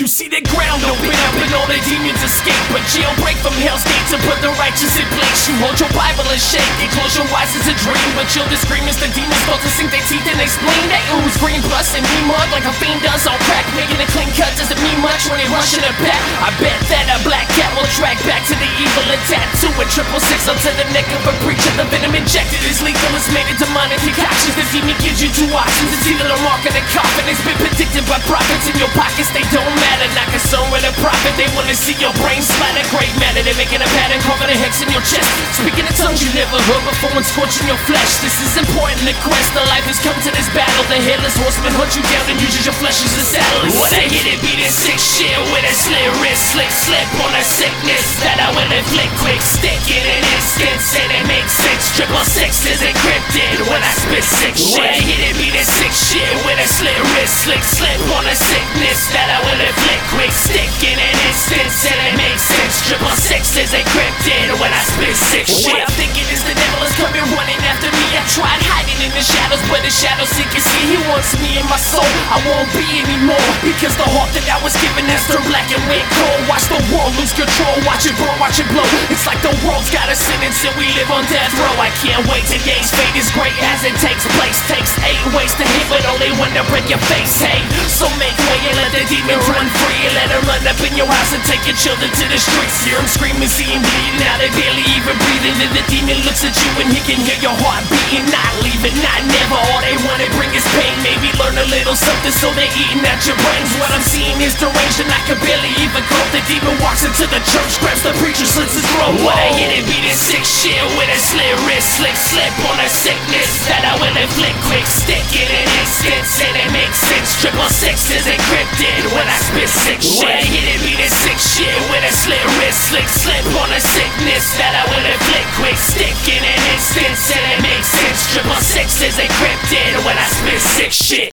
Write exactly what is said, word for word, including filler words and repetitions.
You see the ground open up and all the demons escape, but jailbreak from hell's gates and put the righteous in place. You hold your Bible and shake and close your eyes, it's a dream, but children scream as the demons start to sink their teeth and explain. They ooze green plus and me mud like a fiend does on crack. Making a clean cut doesn't mean much when they rush in a pack. I bet that a black cat will track back to the evil and tattoo a triple six up to the neck of a preacher. The venom injected is lethal, it's made of demonic concoctions. The demon gives you two options, it's either the mark or the coffin. It's been predicted by prophets in your pockets, they don't matter. Not concerned with a prophet, they wanna see your brain splatter. Great matter, they're making a pattern, carving a hex in your chest. Speaking in tongues you never heard before and scorching your flesh. This is important, the quest of life has come to this battle. The headless horseman hunts you down and uses your flesh as a saddle. When I hit it, beat it sick shit with a slit wrist, slick slip on a sickness that I will inflict quick. Stick in an instant, and it makes sense. Triple six is encrypted when I spit sick shit. When I hit it, beat it sick shit with a slit wrist, slick slip on a sickness that I will inflict quick. Stick in an instant, and it makes sense. Triple six is encrypted when I spit sick shit. What I'm thinking is the devil is coming running after me. I tried hiding in the shadows, but the shadows he can see. He wants me in my soul, I won't be anymore, because the heart that I was given has turned black and went cold. Watch the world lose control, watch it burn, watch it blow. It's like the world's got a sentence and we live on death row. I can't wait, today's fate is great as it takes place. Takes eight ways to hit, but only one to break your face. Hey, so make way and let the demon run free, and let him run up in your house and take your children to the streets. Hear him screaming, see him bleeding, now they barely even breathing. Then the demon looks at you and he can hear your heart beating. Not leaving, not never, all they wanna bring is pain. Maybe learn a little something so they're eating at your brains. What I'm seeing is deranged and I can barely even cope. The demon walks into the church, grabs the preacher, slits his throat. When I hit it, beat it sick shit with a slit wrist, slick slip on a sickness that I will inflict quick. Stick in an instant, and it makes sense. Triple six is encrypted when I spit sick shit. When I hit it, beat it sick shit with a slit wrist, slick slip on a sickness that I will inflict quick. Stick in an instant, and it makes sense. Triple six is encrypted when I spit sick shit.